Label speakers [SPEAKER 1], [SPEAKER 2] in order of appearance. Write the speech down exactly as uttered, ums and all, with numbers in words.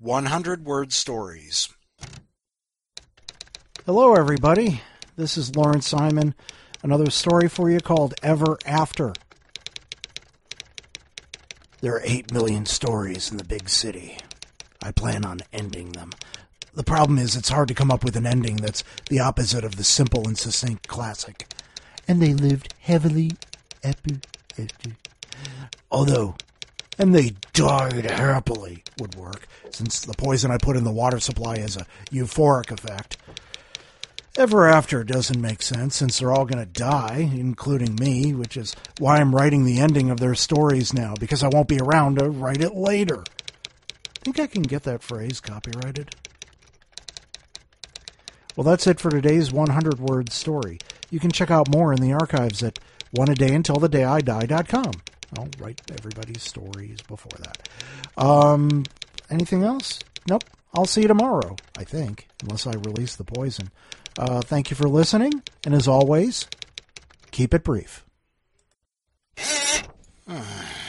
[SPEAKER 1] one hundred word stories.
[SPEAKER 2] Hello, everybody. This is Lawrence Simon. Another story for you called Ever After. There are eight million stories in the big city. I plan on ending them. The problem is it's hard to come up with an ending that's the opposite of the simple and succinct classic. And they lived heavily ever after. Although, and they died happily would work, since the poison I put in the water supply has a euphoric effect. Ever after doesn't make sense, since they're all going to die, including me, which is why I'm writing the ending of their stories now, because I won't be around to write it later. Think I can get that phrase copyrighted? Well, that's it for today's one hundred word story. You can check out more in the archives at one a day until the day I die dot com. I'll write everybody's stories before that. Um, anything else? Nope. I'll see you tomorrow, I think, unless I release the poison. Uh, thank you for listening, and as always, keep it brief.